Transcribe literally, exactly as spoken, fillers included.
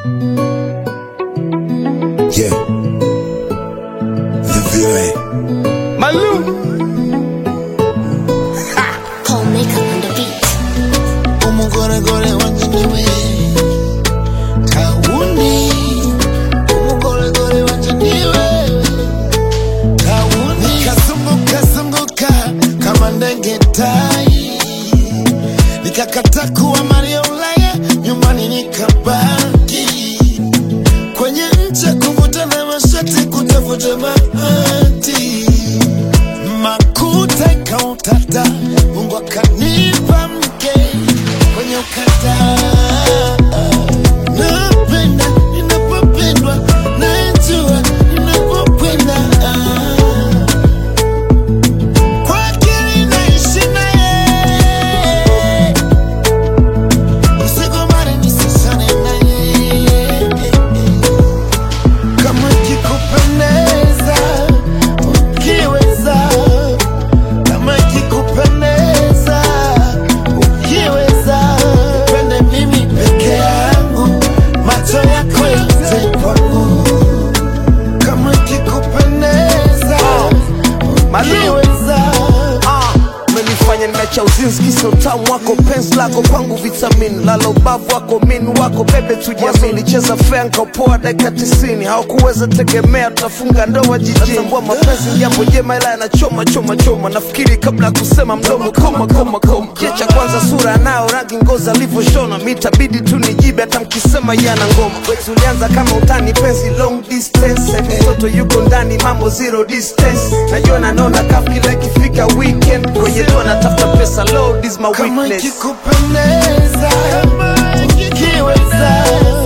Yeah. The V O A. Malou. Paul Makeup on the beat. Umugore gore wanjiniwe Kawuni. Umugore gore wanjiniwe Kawuni. Nikazunguka zunguka kama ndege tai, nikakata kuwa Maria Ulaya, nyumbani nikabaki kwenye ncha kuvuta na mashati kutafuta bahati. Makuta ikautata, Mungu akanipa mke kwenye ukata. Napenda ninapopendwa, najua ninapopenda. Kwa akili naishi naye, usigomane nisishane naye. Kama ikikupendeza, ukiweza. Kama ikikupendeza, ukiweza. Nipende mimi peke yangu, macho yako yote kwangu. Kama ikikupendeza, ukiweza. Umenifanya nimeacha uzinzi kisa utamu wako, penzi lako kwangu vitamin, lala ubavu wako min wako bebe tujiamini. Cheza fair nkapoa dakika tisini, hawakuweza tegemea tutafunga ndoa jijini. Natambua mapenzi jambo jema ila yanachoma choma choma, nafikiri kabla kusema mdomo koma koma koma. Kicha kwanza sura nao rangi ngozi alivyoshona, mitabidi tu nijibe hata mkisema yana ngoma. Wetu ulianza kama utani penzi long distance, mtoto yuko ndani mambo zero distance. Najua nanona kafu kila ikifika weekend, kwenye doa natafuta pesa load is my Kama weakness. ikikupendeza, ukiweza.